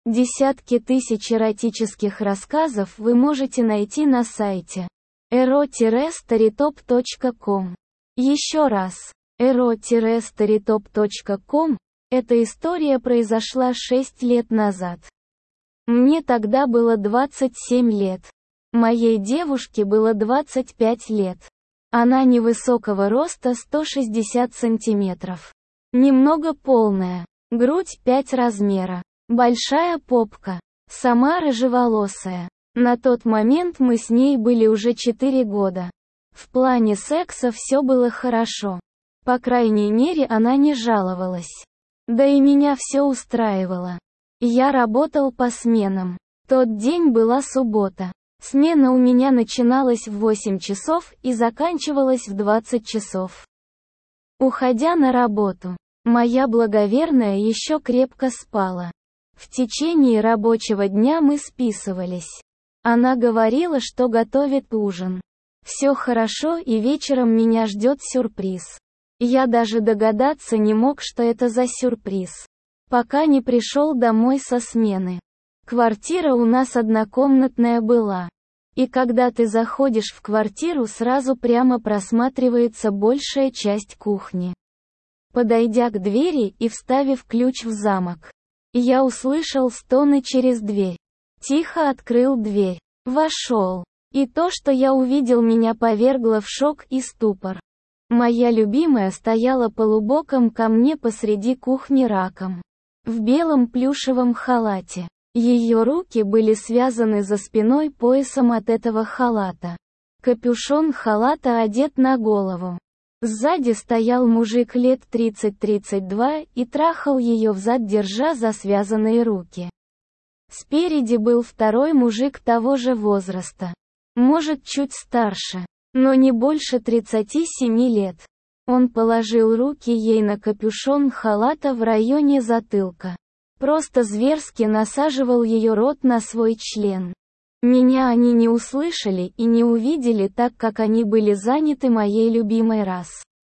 Десятки тысяч эротических рассказов вы можете найти на сайте ero-storytop.com. Еще раз, ero-storytop.com. Эта история произошла 6 лет назад. Мне тогда было 27 лет. Моей девушке было 25 лет. Она невысокого роста 160 сантиметров. Немного полная. Грудь 5 размера. Большая попка. Сама рыжеволосая. На тот момент мы с ней были уже 4 года. В плане секса все было хорошо. По крайней мере, она не жаловалась. Да и меня все устраивало. Я работал по сменам. Тот день была суббота. Смена у меня начиналась в 8 часов и заканчивалась в 20 часов. Уходя на работу, моя благоверная еще крепко спала. В течение рабочего дня мы списывались. Она говорила, что готовит ужин. Все хорошо, и вечером меня ждет сюрприз. Я даже догадаться не мог, что это за сюрприз, пока не пришел домой со смены. Квартира у нас однокомнатная была. И когда ты заходишь в квартиру, сразу прямо просматривается большая часть кухни. Подойдя к двери и вставив ключ в замок, я услышал стоны через дверь. Тихо открыл дверь. Вошел. И то, что я увидел, меня повергло в шок и ступор. Моя любимая стояла полубоком ко мне посреди кухни раком. В белом плюшевом халате. Ее руки были связаны за спиной поясом от этого халата. Капюшон халата одет на голову. Сзади стоял мужик лет 30-32 и трахал ее взад, держа за связанные руки. Спереди был второй мужик того же возраста. Может, чуть старше, но не больше 37 лет. Он положил руки ей на капюшон халата в районе затылка. Просто зверски насаживал ее рот на свой член. Меня они не услышали и не увидели, так как они были заняты моей любимой раз.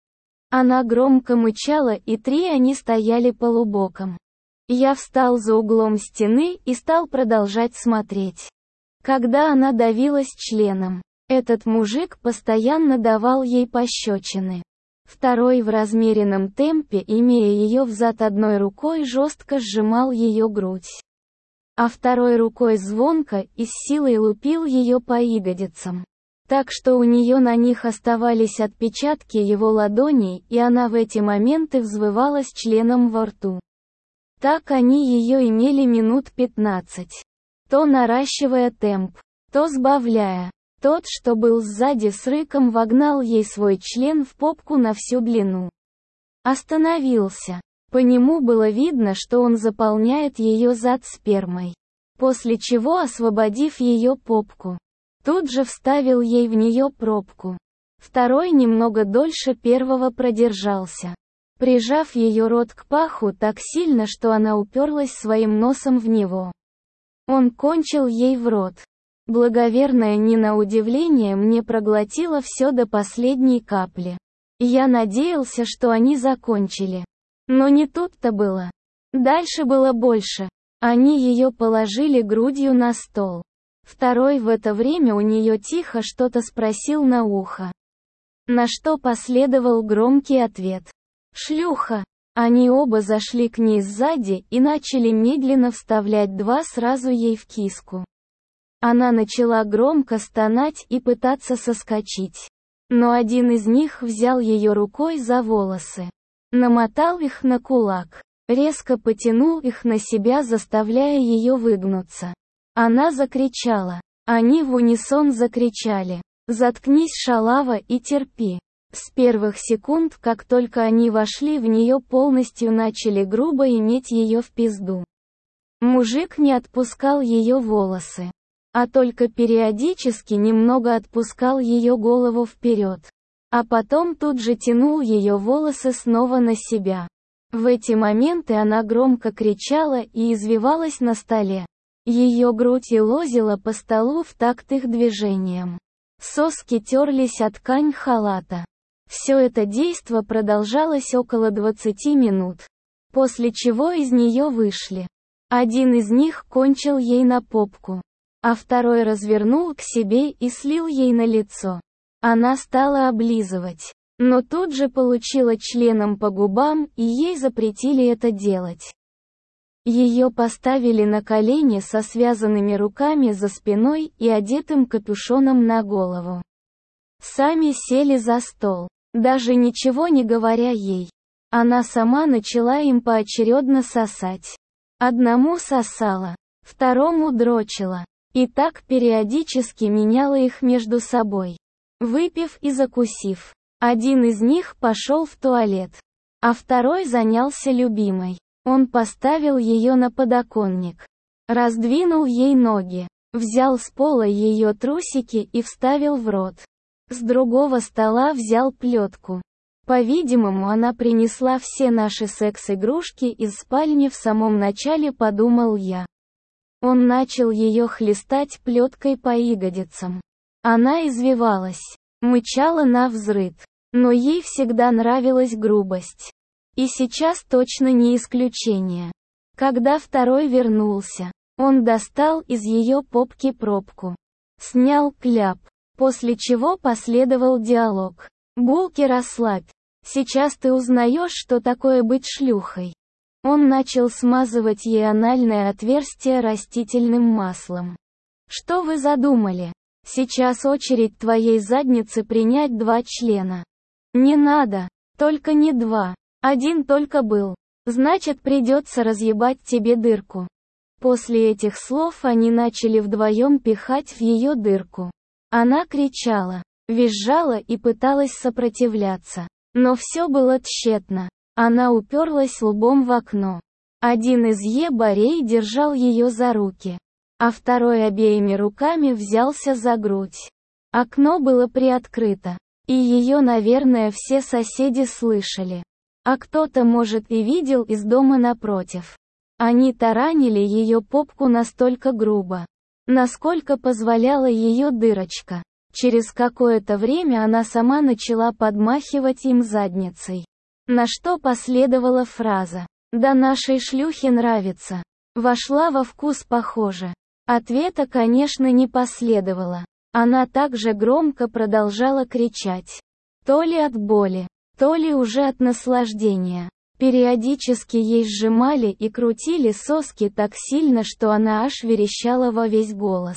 Она громко мычала, и 3 они стояли полубоком. Я встал за углом стены и стал продолжать смотреть. Когда она давилась членом, этот мужик постоянно давал ей пощечины. Второй в размеренном темпе, имея ее взад одной рукой, жестко сжимал ее грудь. А второй рукой звонко и с силой лупил ее по ягодицам. Так что у нее на них оставались отпечатки его ладоней, и она в эти моменты взвывала с членом во рту. Так они ее имели минут 15. То наращивая темп, то сбавляя. Тот, что был сзади, с рыком вогнал ей свой член в попку на всю длину. Остановился. По нему было видно, что он заполняет ее зад спермой. После чего, освободив ее попку, тут же вставил ей в нее пробку. Второй немного дольше первого продержался, прижав ее рот к паху так сильно, что она уперлась своим носом в него. Он кончил ей в рот. Благоверная, не на удивление, мне проглотила все до последней капли. Я надеялся, что они закончили. Но не тут-то было. Дальше было больше. Они ее положили грудью на стол. Второй в это время у нее тихо что-то спросил на ухо. На что последовал громкий ответ. «Шлюха!» Они оба зашли к ней сзади и начали медленно вставлять 2 сразу ей в киску. Она начала громко стонать и пытаться соскочить. Но один из них взял ее рукой за волосы. Намотал их на кулак. Резко потянул их на себя, заставляя ее выгнуться. Она закричала. Они в унисон закричали. «Заткнись, шалава, и терпи». С первых секунд, как только они вошли в нее, полностью начали грубо иметь ее в пизду. Мужик не отпускал ее волосы, а только периодически немного отпускал ее голову вперед. А потом тут же тянул ее волосы снова на себя. В эти моменты она громко кричала и извивалась на столе. Ее грудь елозила по столу в такт их движениям. Соски терлись о ткань халата. Все это действо продолжалось около 20 минут. После чего из нее вышли. Один из них кончил ей на попку, а второй развернул к себе и слил ей на лицо. Она стала облизывать, но тут же получила членом по губам, и ей запретили это делать. Ее поставили на колени со связанными руками за спиной и одетым капюшоном на голову. Сами сели за стол, даже ничего не говоря ей. Она сама начала им поочередно сосать. Одному сосала, второму дрочила, и так периодически меняла их между собой. Выпив и закусив, один из них пошел в туалет, а второй занялся любимой. Он поставил ее на подоконник, раздвинул ей ноги, взял с пола ее трусики и вставил в рот. С другого стола взял плетку. По-видимому, она принесла все наши секс-игрушки из спальни в самом начале, подумал я. Он начал ее хлестать плеткой по ягодицам. Она извивалась, мычала навзрыд, но ей всегда нравилась грубость. И сейчас точно не исключение. Когда второй вернулся, он достал из ее попки пробку, снял кляп, после чего последовал диалог. «Булки, расслабь. Сейчас ты узнаешь, что такое быть шлюхой». Он начал смазывать ей анальное отверстие растительным маслом. «Что вы задумали? Сейчас очередь твоей задницы принять 2 члена». «Не надо, только не 2. Один только был. Значит, придется разъебать тебе дырку». После этих слов они начали вдвоем пихать в ее дырку. Она кричала, визжала и пыталась сопротивляться. Но все было тщетно. Она уперлась лбом в окно. Один из ебарей держал ее за руки, а второй обеими руками взялся за грудь. Окно было приоткрыто, и ее, наверное, все соседи слышали. А кто-то, может, и видел из дома напротив. Они таранили ее попку настолько грубо, насколько позволяла ее дырочка. Через какое-то время она сама начала подмахивать им задницей. На что последовала фраза «Да нашей шлюхе нравится». Вошла во вкус, похоже. Ответа, конечно, не последовало. Она также громко продолжала кричать. То ли от боли, то ли уже от наслаждения. Периодически ей сжимали и крутили соски так сильно, что она аж верещала во весь голос.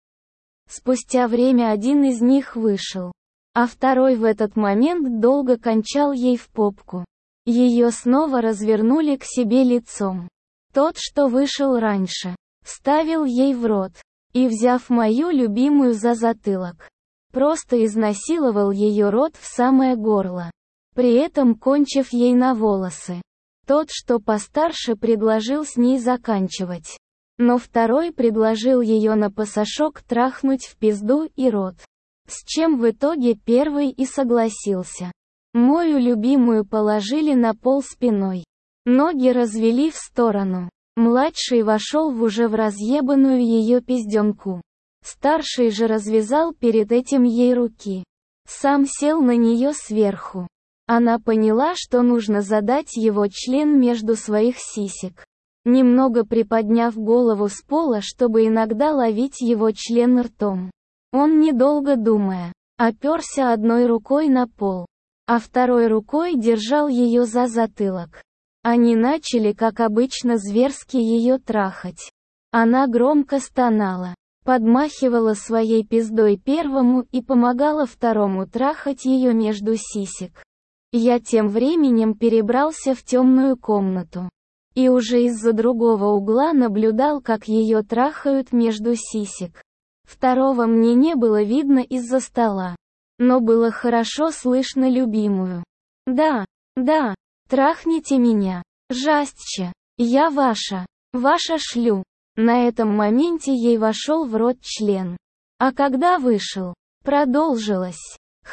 Спустя время один из них вышел, а второй в этот момент долго кончал ей в попку. Ее снова развернули к себе лицом. Тот, что вышел раньше, вставил ей в рот и, взяв мою любимую за затылок, просто изнасиловал ее рот в самое горло, при этом кончив ей на волосы. Тот, что постарше, предложил с ней заканчивать. Но второй предложил ее на пасашок трахнуть в пизду и рот. С чем в итоге первый и согласился. Мою любимую положили на пол спиной. Ноги развели в сторону. Младший вошел в уже в разъебанную ее пизденку. Старший же развязал перед этим ей руки. Сам сел на нее сверху. Она поняла, что нужно задать его член между своих сисек, немного приподняв голову с пола, чтобы иногда ловить его член ртом. Он, недолго думая, оперся одной рукой на пол, а второй рукой держал ее за затылок. Они начали, как обычно, зверски ее трахать. Она громко стонала, подмахивала своей пиздой первому и помогала второму трахать ее между сисек. Я тем временем перебрался в темную комнату. И уже из-за другого угла наблюдал, как ее трахают между сисек. Второго мне не было видно из-за стола. Но было хорошо слышно любимую. «Да, да, трахните меня. Жастче. Я ваша шлю». На этом моменте ей вошел в рот член. А когда вышел, продолжилось.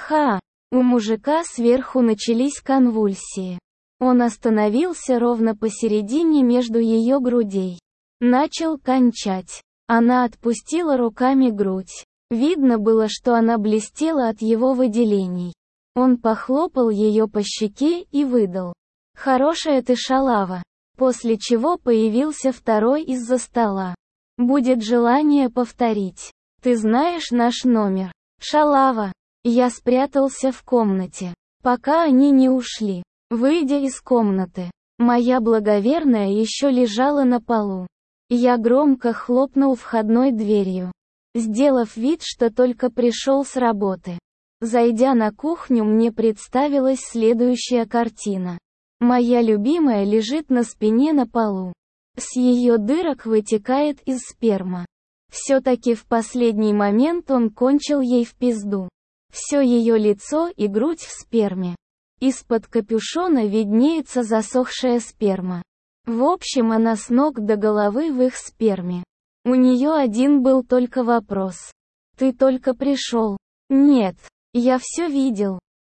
У мужика сверху начались конвульсии. Он остановился ровно посередине между ее грудей. Начал кончать. Она отпустила руками грудь. Видно было, что она блестела от его выделений. Он похлопал ее по щеке и выдал: «Хорошая ты шалава». После чего появился второй из-за стола. Будет желание повторить. Ты знаешь наш номер. Шалава. Я спрятался в комнате, пока они не ушли. Выйдя из комнаты, моя благоверная еще лежала на полу. Я громко хлопнул входной дверью, сделав вид, что только пришел с работы. Зайдя на кухню, мне представилась следующая картина. Моя любимая лежит на спине на полу. С ее дырок вытекает из сперма. Все-таки в последний момент он кончил ей в пизду. Все ее лицо и грудь в сперме. Из-под капюшона виднеется засохшая сперма. В общем, она с ног до головы в их сперме. У нее один был только вопрос. Ты только пришел. Нет, я все видел.